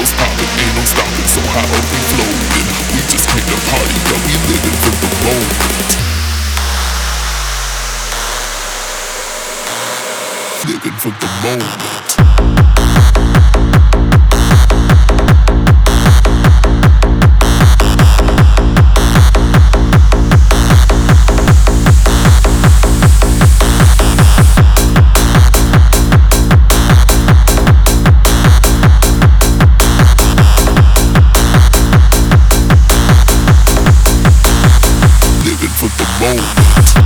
Bottles popping, ain't no stopping, so high up we floating. We just came to party, yeah, we living for the moment. Living for the moment. For the moment.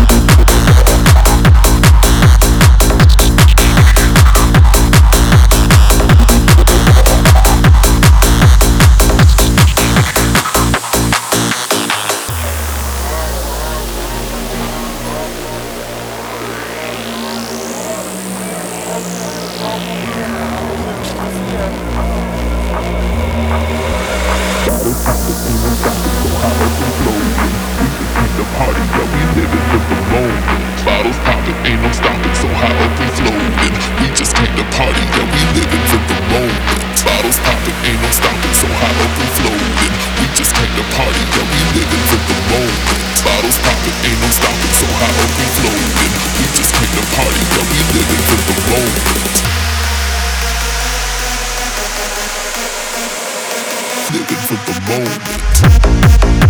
Party, yeah, we living for the moment. Bottles popping, ain't no stopping, so high up we floating. We just came to party, yeah, we living for the moment. Bottles popping, ain't no stopping, so high up we floating. We just came to party, yeah, we living for the moment. Bottles popping, ain't no stopping, so high up we floating. We just came to party, yeah, we living for the moment. Living for the moment.